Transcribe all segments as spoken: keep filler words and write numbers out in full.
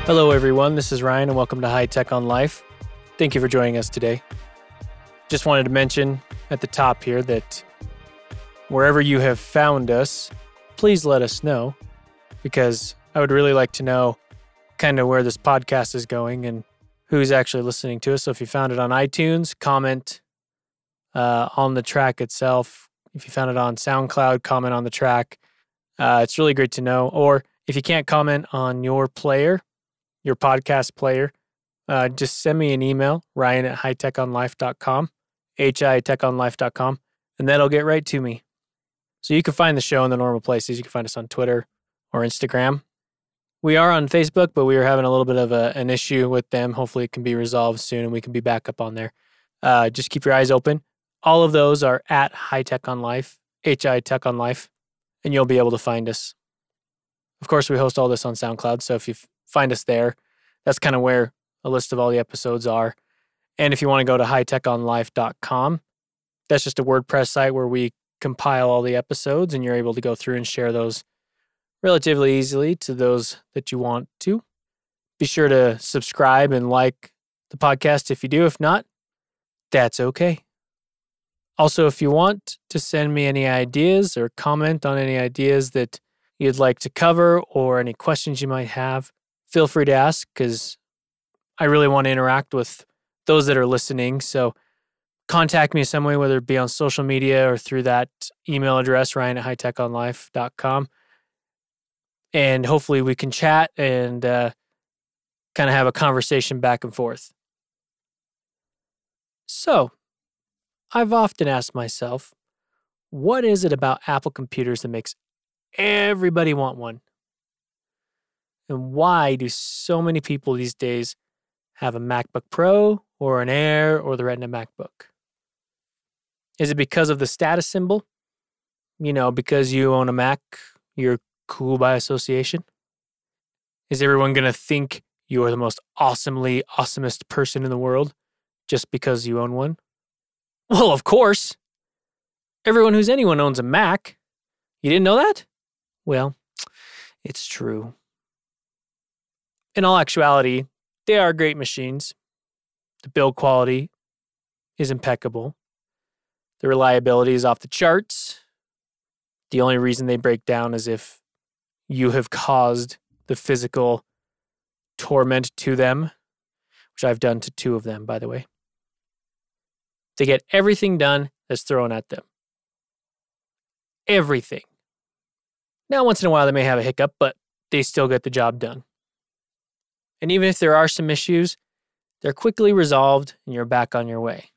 Hello, everyone. This is Ryan, and welcome to High Tech on Life. Thank you for joining us today. Just wanted to mention at the top here that wherever you have found us, please let us know, because I would really like to know kind of where this podcast is going and who's actually listening to us. So if you found it on iTunes, comment uh, on the track itself. If you found it on SoundCloud, comment on the track. Uh, it's really great to know. Or if you can't comment on your player, your podcast player, uh, just send me an email, Ryan at high tech on life dot com, H I tech on life dot com, and that'll get right to me. So you can find the show in the normal places. You can find us on Twitter or Instagram. We are on Facebook, but we are having a little bit of a, an issue with them. Hopefully it can be resolved soon and we can be back up on there. Uh, just keep your eyes open. All of those are at High Tech on Life, H I Tech on Life, and you'll be able to find us. Of course, we host all this on SoundCloud, so if you find us there, that's kind of where a list of all the episodes are. And if you want to go to high tech on life dot com, that's just a WordPress site where we compile all the episodes, and you're able to go through and share those relatively easily to those that you want to. Be sure to subscribe and like the podcast if you do. If not, that's okay. Also, if you want to send me any ideas or comment on any ideas that you'd like to cover or any questions you might have, feel free to ask, because I really want to interact with those that are listening. So contact me some way, whether it be on social media or through that email address, Ryan at high tech on life dot com. And hopefully we can chat and uh, kind of have a conversation back and forth. So I've often asked myself, what is it about Apple computers that makes everybody want one? And why do so many people these days have a MacBook Pro or an Air or the Retina MacBook? Is it because of the status symbol? You know, because you own a Mac, you're cool by association? Is everyone going to think you are the most awesomely awesomest person in the world just because you own one? Well, of course. Everyone who's anyone owns a Mac. You didn't know that? Well, it's true. In all actuality, they are great machines. The build quality is impeccable. The reliability is off the charts. The only reason they break down is if you have caused the physical torment to them, which I've done to two of them, by the way. They get everything done that's thrown at them. Everything. Now, once in a while, they may have a hiccup, but they still get the job done. And even if there are some issues, they're quickly resolved and you're back on your way.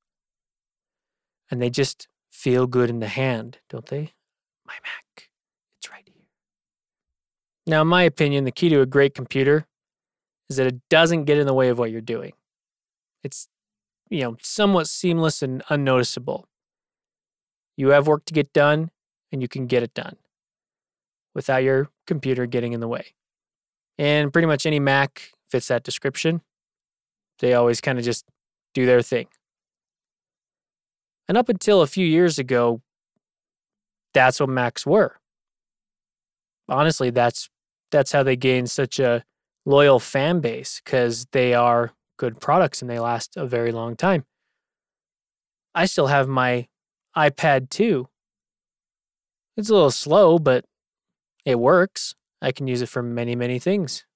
And they just feel good in the hand, don't they? My Mac, it's right here. Now, in my opinion, the key to a great computer is that it doesn't get in the way of what you're doing. It's, you know, somewhat seamless and unnoticeable. You have work to get done and you can get it done without your computer getting in the way. And pretty much any Mac fits that description. They always kind of just do their thing. And up until a few years ago, that's what Macs were. Honestly, that's that's how they gained such a loyal fan base, because they are good products and they last a very long time. I still have my iPad two. It's a little slow, but it works. I can use it for many, many things.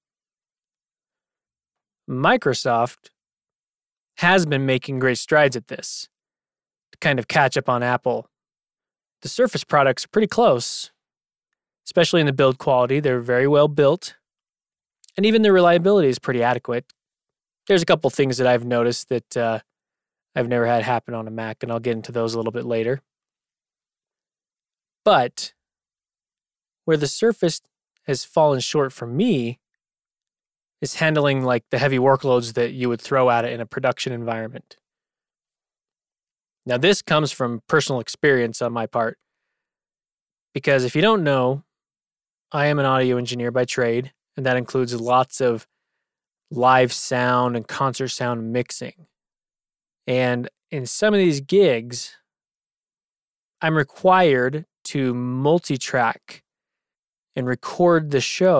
Microsoft has been making great strides at this to kind of catch up on Apple. The Surface products are pretty close, especially in the build quality. They're very well built, and even the reliability is pretty adequate. There's a couple things that I've noticed that uh, I've never had happen on a Mac, and I'll get into those a little bit later. But where the Surface has fallen short for me is handling like the heavy workloads that you would throw at it in a production environment. Now, this comes from personal experience on my part, because if you don't know, I am an audio engineer by trade, and that includes lots of live sound and concert sound mixing. And in some of these gigs, I'm required to multi-track and record the show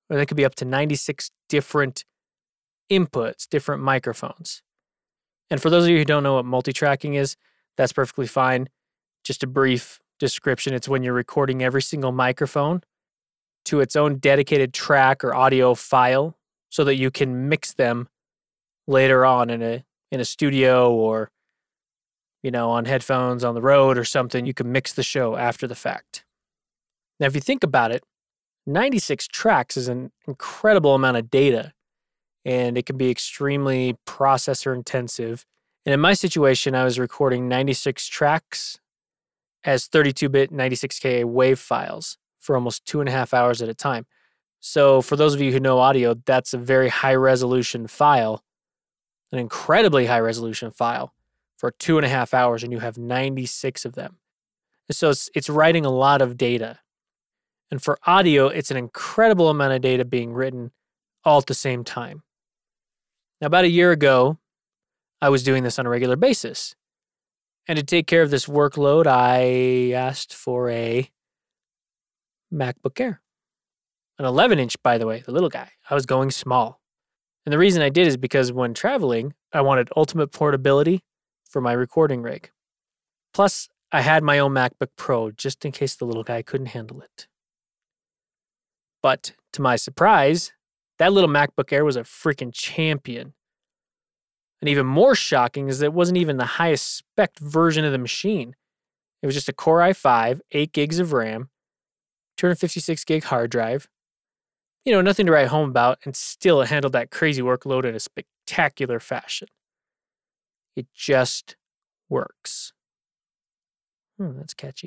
or they could be up to ninety-six different inputs, different microphones. And for those of you who don't know what multi-tracking is, that's perfectly fine. Just a brief description. It's when you're recording every single microphone to its own dedicated track or audio file so that you can mix them later on in a in a studio or, you know, on headphones on the road or something. You can mix the show after the fact. Now, if you think about it, ninety-six tracks is an incredible amount of data, and it can be extremely processor intensive. And in my situation, I was recording ninety-six tracks as thirty-two bit ninety-six K wave files for almost two and a half hours at a time. So for those of you who know audio, that's a very high resolution file, an incredibly high resolution file for two and a half hours, and you have ninety-six of them. So it's, it's writing a lot of data. And for audio, it's an incredible amount of data being written all at the same time. Now, about a year ago, I was doing this on a regular basis. And to take care of this workload, I asked for a MacBook Air. An eleven inch, by the way, the little guy. I was going small. And the reason I did is because when traveling, I wanted ultimate portability for my recording rig. Plus, I had my own MacBook Pro just in case the little guy couldn't handle it. But to my surprise, that little MacBook Air was a freaking champion. And even more shocking is that it wasn't even the highest spec version of the machine. It was just a Core i five, eight gigs of RAM, two hundred fifty-six gig hard drive. You know, nothing to write home about, and still it handled that crazy workload in a spectacular fashion. It just works. Hmm, that's catchy.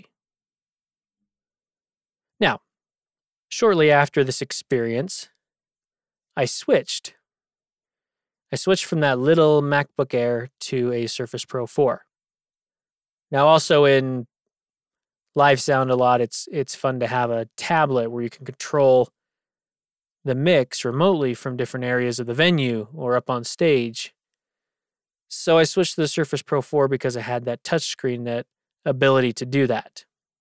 Now, shortly after this experience, I switched. I switched from that little MacBook Air to a Surface Pro four. Now, also in live sound a lot, it's it's fun to have a tablet where you can control the mix remotely from different areas of the venue or up on stage. So I switched to the Surface Pro four because I had that touchscreen, that ability to do that.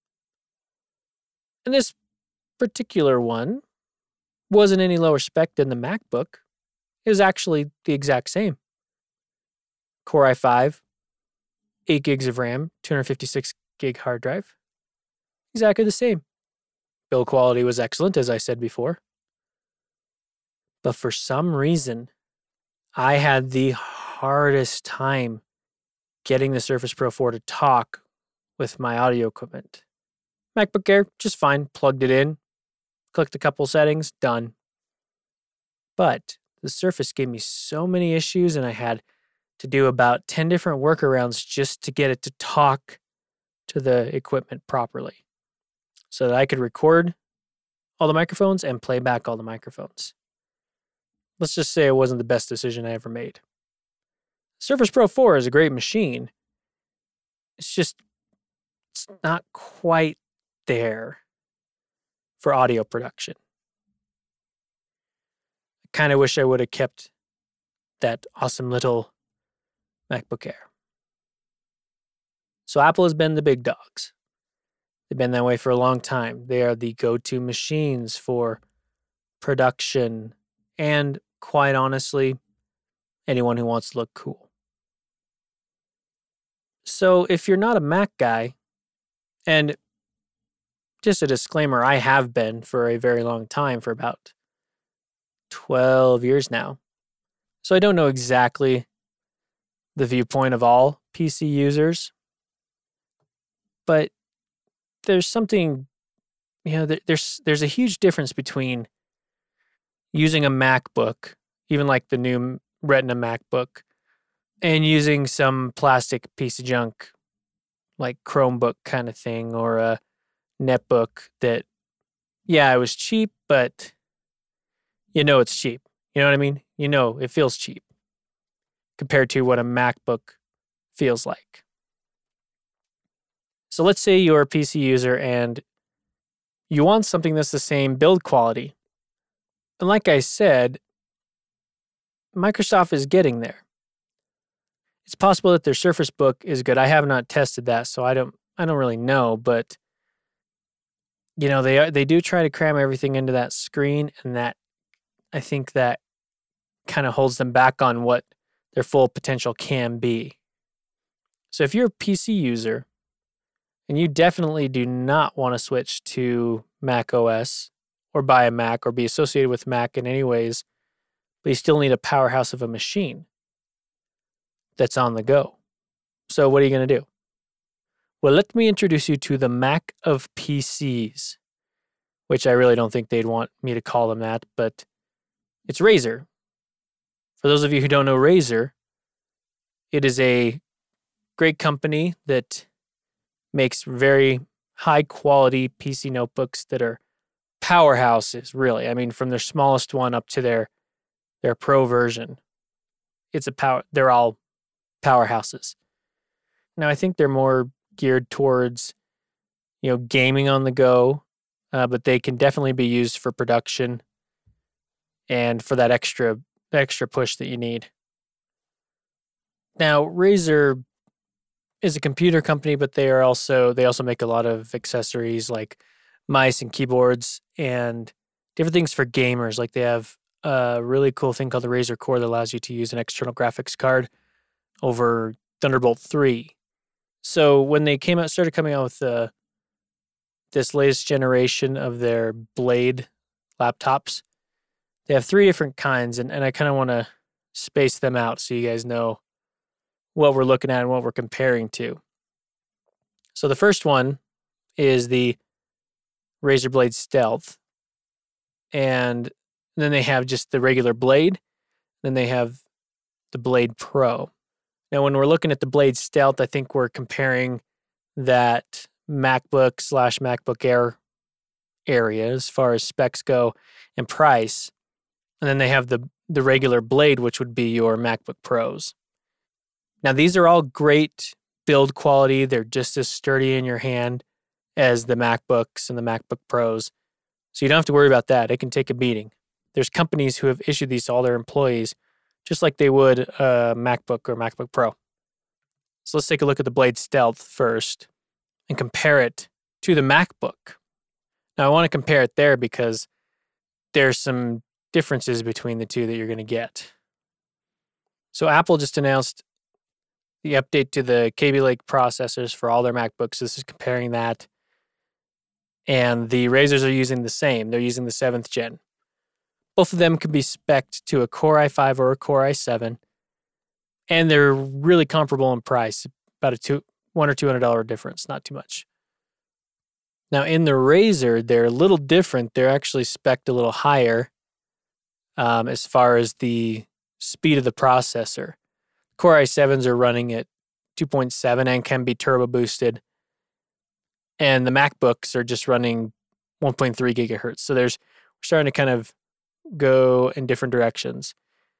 And this particular one wasn't any lower spec than the MacBook. It was actually the exact same. Core i five, eight gigs of RAM, two hundred fifty-six gig hard drive. Exactly the same. Build quality was excellent, as I said before. But for some reason, I had the hardest time getting the Surface Pro four to talk with my audio equipment. MacBook Air, just fine. Plugged it in, clicked a couple settings, done. But the Surface gave me so many issues, and I had to do about ten different workarounds just to get it to talk to the equipment properly so that I could record all the microphones and play back all the microphones. Let's just say it wasn't the best decision I ever made. Surface Pro four is a great machine. It's just, it's not quite there for audio production. I kind of wish I would have kept that awesome little MacBook Air. So Apple has been the big dogs. They've been that way for a long time. They are the go-to machines for production and, quite honestly, anyone who wants to look cool. So if you're not a Mac guy, and just a disclaimer, I have been for a very long time, for about twelve years now. So I don't know exactly the viewpoint of all P C users, but there's something, you know, there's there's a huge difference between using a MacBook, even like the new Retina MacBook, and using some plastic piece of junk like Chromebook kind of thing, or a netbook that, yeah, it was cheap, but you know it's cheap. You know what I mean? You know, it feels cheap compared to what a MacBook feels like. So let's say you're a P C user and you want something that's the same build quality. And like I said, Microsoft is getting there. It's possible that their Surface Book is good. I have not tested that, so I don't I don't really know, but you know, they are, they do try to cram everything into that screen, and that I think that kind of holds them back on what their full potential can be. So if you're a P C user and you definitely do not want to switch to Mac O S or buy a Mac or be associated with Mac in any ways, but you still need a powerhouse of a machine that's on the go. So what are you going to do? Well, let me introduce you to the Mac of P Cs, which I really don't think they'd want me to call them that, but it's Razer. For those of you who don't know Razer, it is a great company that makes very high quality P C notebooks that are powerhouses, really. I mean, from their smallest one up to their their pro version. It's a power they're all powerhouses. Now, I think they're more geared towards, you know, gaming on the go, uh, but they can definitely be used for production and for that extra extra push that you need. Now, Razer is a computer company, but they are also they also make a lot of accessories like mice and keyboards and different things for gamers. Like they have a really cool thing called the Razer Core that allows you to use an external graphics card over Thunderbolt three. So when they came out, started coming out with uh, this latest generation of their Blade laptops, they have three different kinds, and, and I kind of want to space them out so you guys know what we're looking at and what we're comparing to. So the first one is the Razer Blade Stealth, and then they have just the regular Blade, then they have the Blade Pro. Now, when we're looking at the Blade Stealth, I think we're comparing that MacBook slash MacBook Air area as far as specs go and price. And then they have the, the regular Blade, which would be your MacBook Pros. Now, these are all great build quality. They're just as sturdy in your hand as the MacBooks and the MacBook Pros. So you don't have to worry about that. It can take a beating. There's companies who have issued these to all their employees, just like they would a MacBook or MacBook Pro. So let's take a look at the Blade Stealth first and compare it to the MacBook. Now, I want to compare it there because there's some differences between the two that you're going to get. So Apple just announced the update to the Kaby Lake processors for all their MacBooks. This is comparing that. And the Razers are using the same. They're using the seventh gen. Both of them can be spec'd to a Core i five or a Core i seven. And they're really comparable in price, about a two, one or two hundred dollar difference, not too much. Now in the Razer, they're a little different. They're actually spec'd a little higher um, as far as the speed of the processor. Core i sevens are running at two point seven and can be turbo boosted. And the MacBooks are just running one point three gigahertz. So there's we're starting to kind of go in different directions.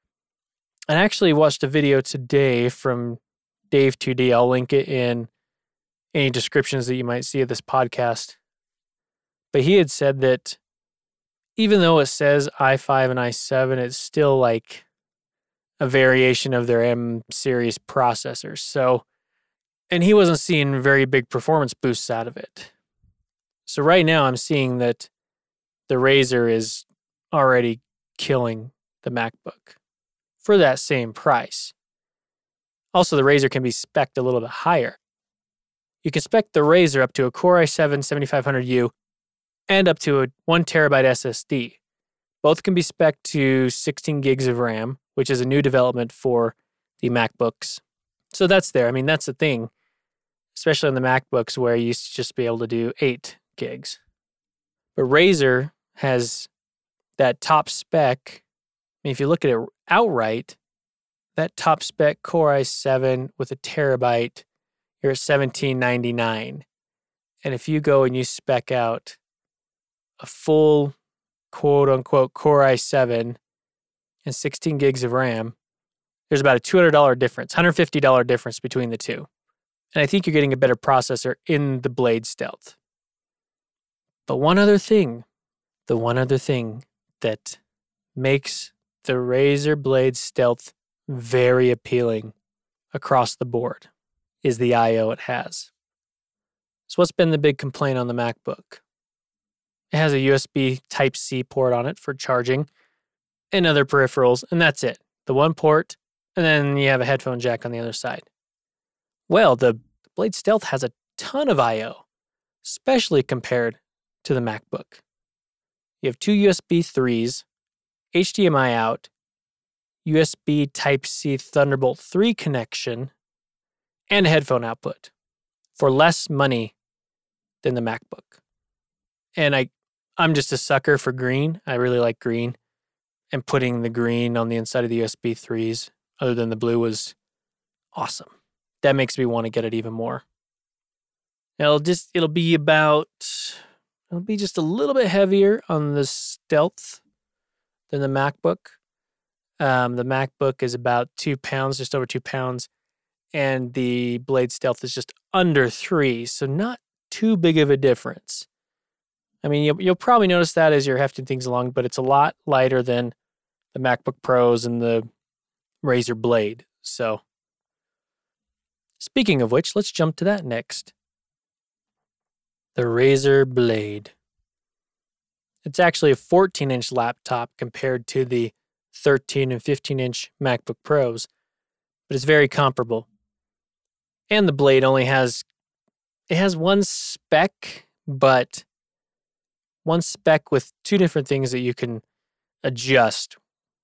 I actually watched a video today from Dave two D. I'll link it in any descriptions that you might see of this podcast. But he had said that even though it says i five and i seven, it's still like a variation of their M series processors. So, and he wasn't seeing very big performance boosts out of it. So right now I'm seeing that the Razer is already killing the MacBook for that same price. Also, the Razer can be spec'd a little bit higher. You can spec the Razer up to a Core i seven seventy-five hundred U and up to a one terabyte S S D. Both can be spec'd to sixteen gigs of RAM, which is a new development for the MacBooks. So that's there. I mean, that's the thing, especially on the MacBooks where you used to just be able to do eight gigs. But Razer has that top spec. I mean, if you look at it outright, that top spec Core i seven with a terabyte, you're at seventeen ninety-nine. And if you go and you spec out a full quote unquote Core i seven and sixteen gigs of RAM, there's about a two hundred dollar difference, one hundred fifty dollar difference between the two. And I think you're getting a better processor in the Blade Stealth. But one other thing, the one other thing that makes the Razer Blade Stealth very appealing across the board is the I O it has. So what's been the big complaint on the MacBook? It has a U S B Type-C port on it for charging, and other peripherals, and that's it. The one port, and then you have a headphone jack on the other side. Well, the Blade Stealth has a ton of I O, especially compared to the MacBook. You have two U S B threes, H D M I out, U S B Type-C Thunderbolt three connection, and a headphone output for less money than the MacBook. And I, I'm just a sucker for green. I really like green. And putting the green on the inside of the U S B threes, other than the blue, was awesome. That makes me want to get it even more. It'll just, it'll be about, it'll be just a little bit heavier on the Stealth than the MacBook. Um, the MacBook is about two pounds, just over two pounds. And the Blade Stealth is just under three, so not too big of a difference. I mean, you'll, you'll probably notice that as you're hefting things along, but it's a lot lighter than the MacBook Pros and the Razer Blade. So, speaking of which, let's jump to that next. The Razer Blade. It's actually a fourteen-inch laptop compared to the thirteen and fifteen-inch MacBook Pros, but it's very comparable. And the Blade only has, it has one spec, but one spec with two different things that you can adjust.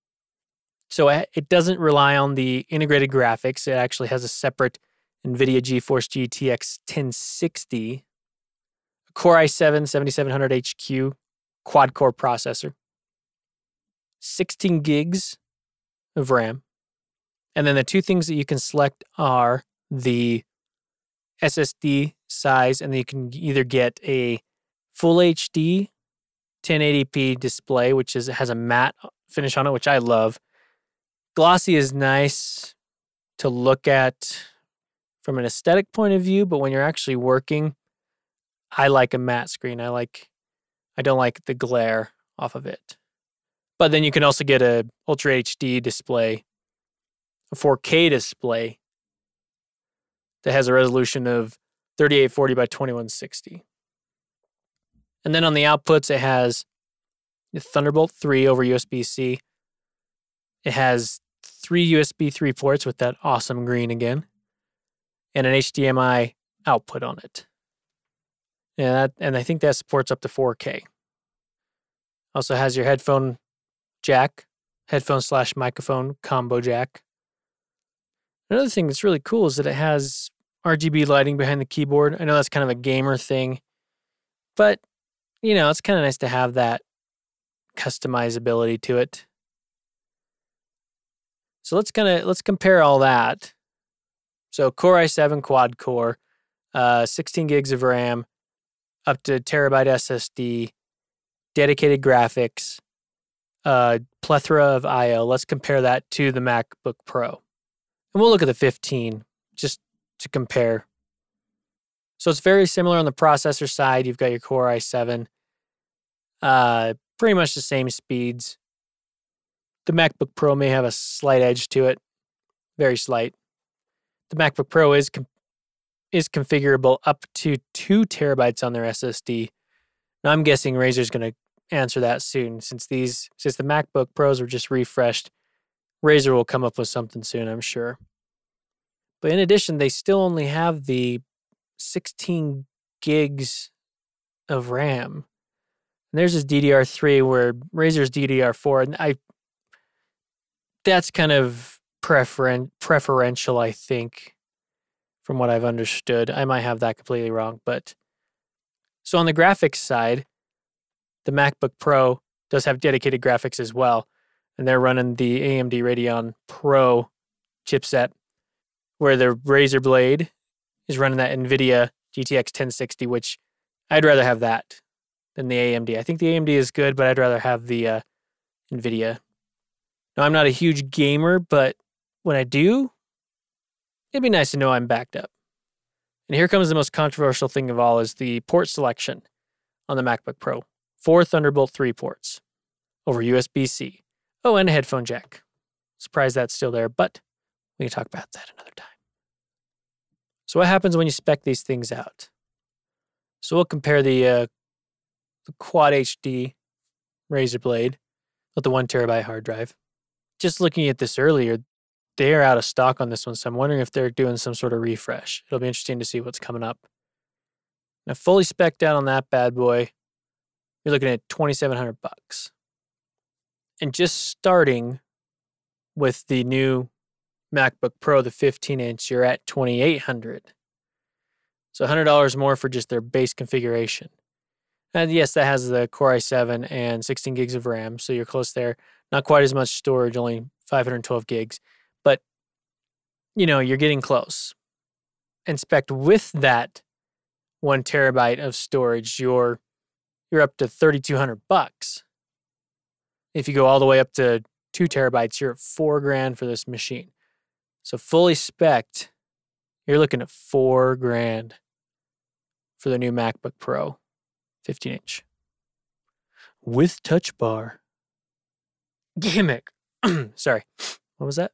So it doesn't rely on the integrated graphics. It actually has a separate NVIDIA GeForce G T X ten sixty, a Core i seven seventy-seven hundred H Q quad-core processor, sixteen gigs of RAM, and then the two things that you can select are the S S D size, and then you can either get a full H D ten eighty p display, which is has a matte finish on it, which I love. Glossy is nice to look at from an aesthetic point of view, but when you're actually working, I like a matte screen. I like, I don't like the glare off of it. But then you can also get a Ultra H D display, a four K display that has a resolution of thirty-eight forty by twenty-one sixty. And then on the outputs, it has the Thunderbolt three over U S B-C. It has three U S B three ports with that awesome green again, and an H D M I output on it. And, that, and I think that supports up to four K. Also has your headphone jack, headphone slash microphone combo jack. Another thing that's really cool is that it has R G B lighting behind the keyboard. I know that's kind of a gamer thing, but, you know, it's kind of nice to have that customizability to it. So let's kind of, let's compare all that. So Core i seven quad core, uh, sixteen gigs of RAM, up to terabyte S S D, dedicated graphics, uh, plethora of I O. Let's compare that to the MacBook Pro. And we'll look at the fifteen just to compare. So it's very similar on the processor side. You've got your Core i seven, uh, pretty much the same speeds. The MacBook Pro may have a slight edge to it, very slight. The MacBook Pro is com- is configurable up to two terabytes on their S S D. Now I'm guessing Razer's going to answer that soon, since these since the MacBook Pros were just refreshed. Razer will come up with something soon, I'm sure. But in addition, they still only have the sixteen gigs of RAM. And there's this D D R three where Razer's D D R four, and I that's kind of preferen- preferential, I think, from what I've understood. I might have that completely wrong, but so on the graphics side, the MacBook Pro does have dedicated graphics as well, and they're running the A M D Radeon Pro chipset, where the Razer Blade is running that NVIDIA G T X ten sixty, which I'd rather have that than the A M D. I think the A M D is good, but I'd rather have the uh, NVIDIA. Now, I'm not a huge gamer, but when I do, it'd be nice to know I'm backed up. And here comes the most controversial thing of all, is the port selection on the MacBook Pro. Four Thunderbolt three ports over U S B-C. Oh, and a headphone jack. Surprised that's still there, but we can talk about that another time. So what happens when you spec these things out? So we'll compare the, uh, the Quad H D Razer Blade with the one terabyte hard drive. Just looking at this earlier, they're out of stock on this one, so I'm wondering if they're doing some sort of refresh. It'll be interesting to see what's coming up. Now, fully spec'd out on that bad boy, you're looking at twenty-seven hundred bucks. And just starting with the new MacBook Pro, the fifteen inch, you're at twenty-eight hundred. So one hundred dollars more for just their base configuration. And yes, that has the Core i seven and sixteen gigs of RAM, so you're close there. Not quite as much storage, only five hundred twelve gigs. But, you know, you're getting close. And spec'd with that one terabyte of storage, you're you're up to thirty-two hundred bucks. If you go all the way up to two terabytes, you're at four grand for this machine. So fully spec'd, you're looking at four grand for the new MacBook Pro fifteen inch with touch bar. Gimmick. Sorry. What was that?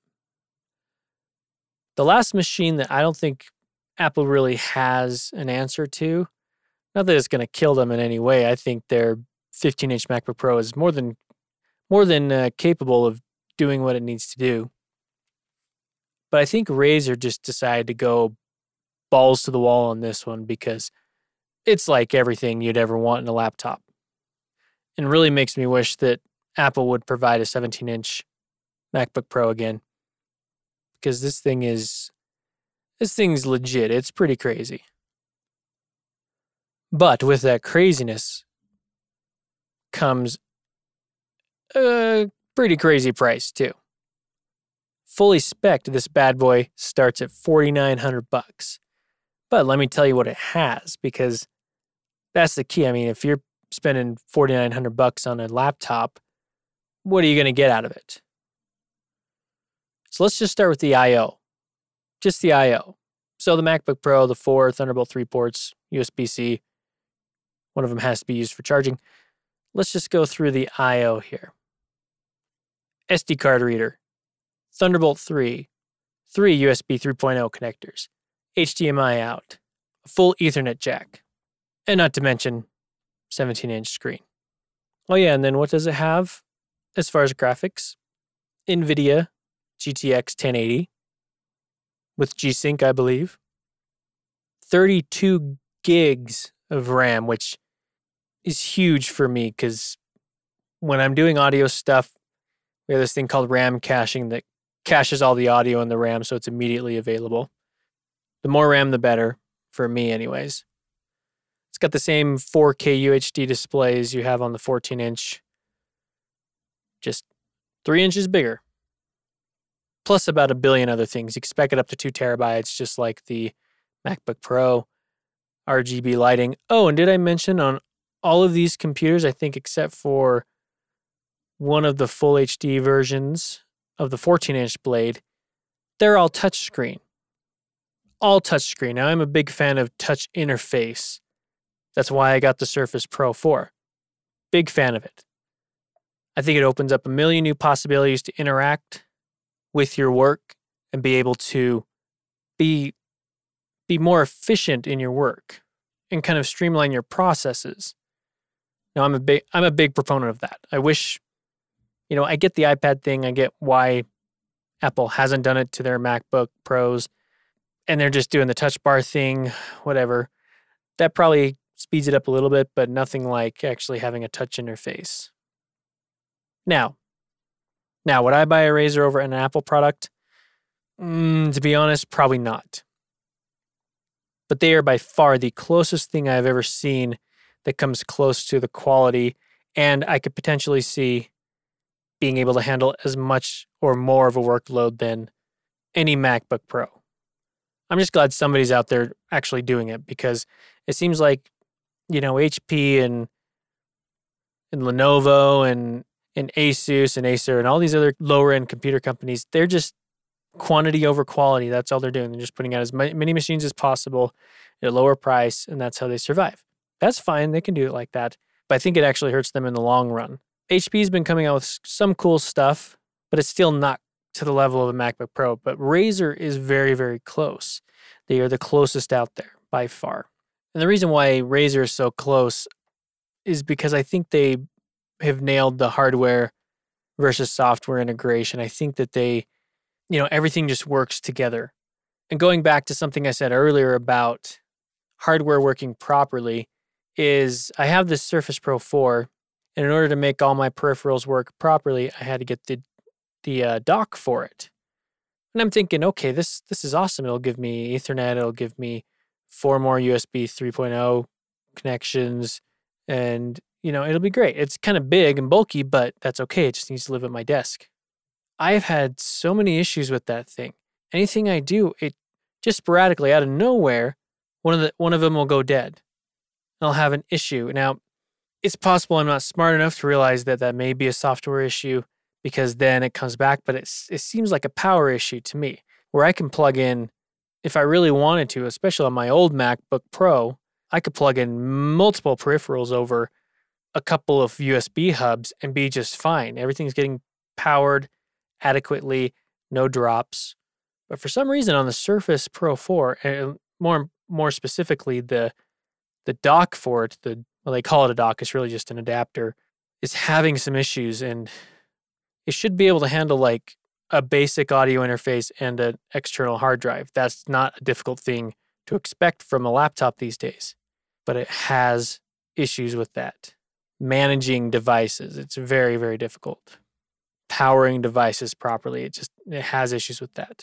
The last machine that I don't think Apple really has an answer to, not that it's going to kill them in any way. I think their fifteen inch MacBook Pro is more than more than uh, capable of doing what it needs to do. But I think Razer just decided to go balls to the wall on this one because it's like everything you'd ever want in a laptop. And really makes me wish that Apple would provide a seventeen inch MacBook Pro again. Because this thing is, this thing's legit. It's pretty crazy. But with that craziness comes a pretty crazy price too. Fully spec'd, this bad boy starts at forty-nine hundred bucks. But let me tell you what it has, because that's the key. I mean, if you're spending forty-nine hundred bucks on a laptop, what are you going to get out of it? So let's just start with the I O. Just the I O. So the MacBook Pro, the four Thunderbolt three ports, U S B C. One of them has to be used for charging. Let's just go through the I O here. S D card reader, Thunderbolt three, three U S B three point oh connectors, H D M I out, a full Ethernet jack, and not to mention seventeen inch screen. Oh yeah, and then what does it have as far as graphics? NVIDIA G T X ten eighty with G-Sync, I believe. thirty-two gigs of RAM, which is huge for me because when I'm doing audio stuff, we have this thing called RAM caching that caches all the audio in the RAM so it's immediately available. The more RAM, the better, for me anyways. It's got the same four K U H D displays you have on the fourteen inch, just three inches bigger. Plus about a billion other things. You can spec it up to two terabytes, just like the MacBook Pro. R G B lighting. Oh, and did I mention on all of these computers, I think except for one of the full H D versions of the fourteen inch blade, they're all touchscreen. All touchscreen. Now, I'm a big fan of touch interface. That's why I got the Surface Pro four. Big fan of it. I think it opens up a million new possibilities to interact with your work and be able to be, be more efficient in your work and kind of streamline your processes. Now, I'm a big I'm a big proponent of that. I wish, you know, I get the iPad thing. I get why Apple hasn't done it to their MacBook Pros, and they're just doing the touch bar thing, whatever. That probably speeds it up a little bit, but nothing like actually having a touch interface. Now, now, would I buy a Razer over an Apple product? Mm, to be honest, probably not. But they are by far the closest thing I've ever seen that comes close to the quality, and I could potentially see being able to handle as much or more of a workload than any MacBook Pro. I'm just glad somebody's out there actually doing it, because it seems like, you know, H P and and Lenovo and and Asus and Acer and all these other lower end computer companies, they're just quantity over quality. That's all they're doing. They're just putting out as many machines as possible at a lower price, and that's how they survive. That's fine. They can do it like that. But I think it actually hurts them in the long run. H P's been coming out with some cool stuff, but it's still not to the level of a MacBook Pro. But Razer is very, very close. They are the closest out there by far. And the reason why Razer is so close is because I think they have nailed the hardware versus software integration. I think that they, you know, everything just works together. And going back to something I said earlier about hardware working properly is I have this Surface Pro four, and in order to make all my peripherals work properly, I had to get the the uh, dock for it. And I'm thinking, okay, this this is awesome. It'll give me Ethernet. It'll give me four more U S B three point oh connections, and you know, it'll be great. It's kind of big and bulky, but that's okay. It just needs to live at my desk. I've had so many issues with that thing. Anything I do, it just sporadically out of nowhere, one of the one of them will go dead. I'll have an issue. Now, it's possible I'm not smart enough to realize that that may be a software issue because then it comes back, but it's, it seems like a power issue to me where I can plug in, if I really wanted to, especially on my old MacBook Pro, I could plug in multiple peripherals over a couple of U S B hubs and be just fine. Everything's getting powered adequately, no drops. But for some reason on the Surface Pro four, and more more specifically the the dock for it, the well they call it a dock, it's really just an adapter, is having some issues, and it should be able to handle like a basic audio interface and an external hard drive. That's not a difficult thing to expect from a laptop these days, but it has issues with that. Managing devices, it's very, very difficult. Powering devices properly, it just it has issues with that.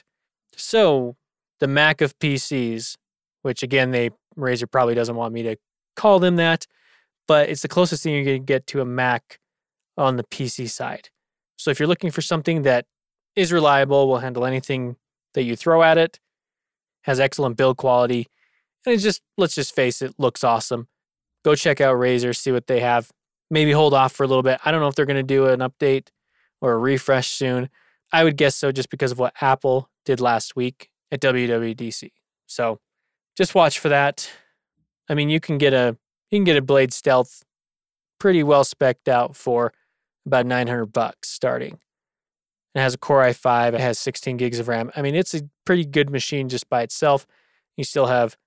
So the Mac of P Cs, which again, they Razer probably doesn't want me to call them that, but it's the closest thing you're going to get to a Mac on the P C side. So if you're looking for something that is reliable, will handle anything that you throw at it, has excellent build quality, and it's just, let's just face it, looks awesome. Go check out Razer, see what they have. Maybe hold off for a little bit. I don't know if they're going to do an update or a refresh soon. I would guess so just because of what Apple did last week at W W D C. So just watch for that. I mean, you can get a you can get a Blade Stealth pretty well spec'd out for about nine hundred bucks starting. It has a Core i five. It has sixteen gigs of RAM. I mean, it's a pretty good machine just by itself. You still have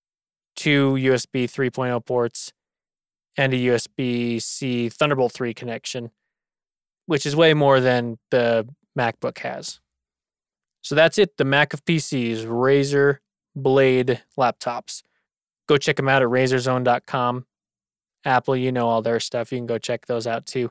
two U S B three point oh ports and a U S B-C Thunderbolt three connection, which is way more than the MacBook has. So that's it. The Mac of P Cs, Razer Blade laptops. Go check them out at razer zone dot com. Apple, you know all their stuff. You can go check those out too.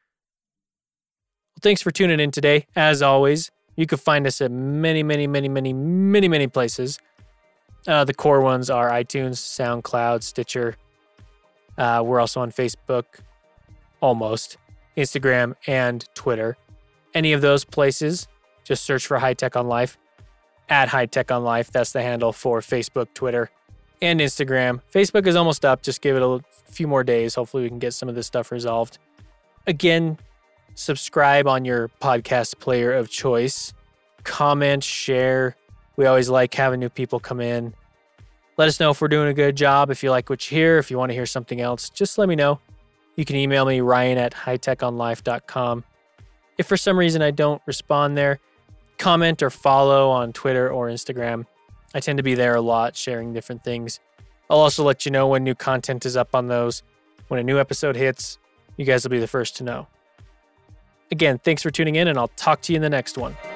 Well, thanks for tuning in today. As always, you can find us at many, many, many, many, many, many places. Uh, the core ones are iTunes, SoundCloud, Stitcher. Uh, we're also on Facebook, almost, Instagram, and Twitter. Any of those places, just search for High Tech on Life. At High Tech on Life, that's the handle for Facebook, Twitter, and Instagram. Facebook is almost up. Just give it a few more days. Hopefully we can get some of this stuff resolved. Again, subscribe on your podcast player of choice. Comment, share. We always like having new people come in. Let us know if we're doing a good job. If you like what you hear, if you want to hear something else, just let me know. You can email me, Ryan at high tech on life dot com. If for some reason I don't respond there, comment or follow on Twitter or Instagram. I tend to be there a lot, sharing different things. I'll also let you know when new content is up on those. When a new episode hits, you guys will be the first to know. Again, thanks for tuning in, and I'll talk to you in the next one.